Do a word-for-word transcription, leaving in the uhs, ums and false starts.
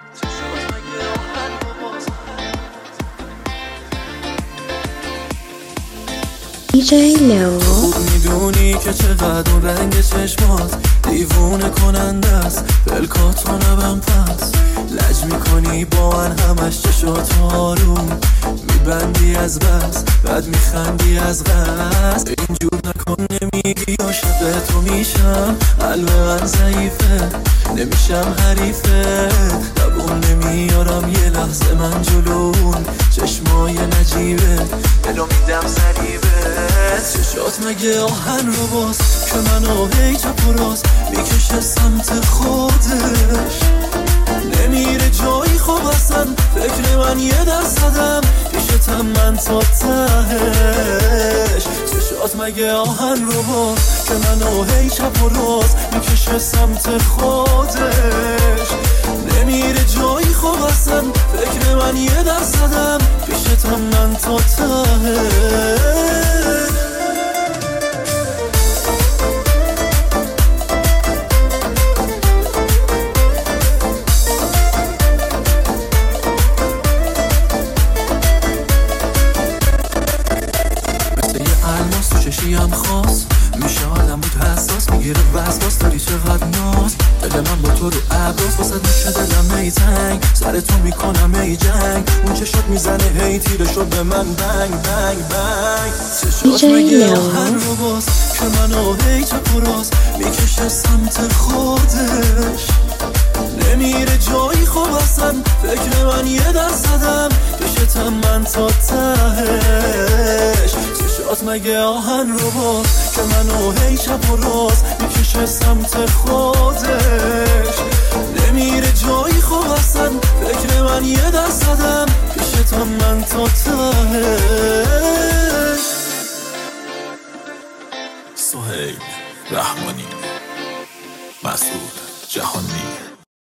دیجی لو خوب میدونی که چقدر اون رنگ چشمات دیوونه کننده است، بلکات رو نبم پس لج میکنی با من همش چشات آروم میبندی از بس، بعد میخندی از قصد. اینجور نکن نمیگی عاشق تو میشم، قلب من ضعیفه نمیشم حریفه، لبون نمیارم یه لحظه من جلون، چشمای نجیبه دلو میدم ضریبه. چشات مگه آهن رو باز که منو هی چپ و راست میکشه سمت خودش، نمیره جایی خوب اصلا فکر من یه درصدم پیشتم من تا تهش. چشات مگه آهن رو باز که منو هی چپ و راست میکشه سمت خودش، نمیره جایی خوب اصلا فکر من یه درصدم پیشتم من تا تهش. چشیم خاص میشه آدم بود حساس، میگیره وسواس داری چقدر ناز، دل من با تو رو عباس واسه میشه دلم ای تنگ، سر تو میکنم ای جنگ، اون چشات میزنه هی تیره شد به من بنگ بنگ بنگ. چشات مگه آهن رو باز که منو هی چپ و راست میکشه سمت خودش، نمیره جایی خوب اصلا فکر من یه درصدم پیشتم من تا تهش. چشات مگه آهن رو باز که منو هی چپ و راست میکشه سمت خودش، نمیره جایی خوب اصلا فکر من یه درصدم پیشتم من تا تهش. سهیل رحمانی، مسعود جهانی.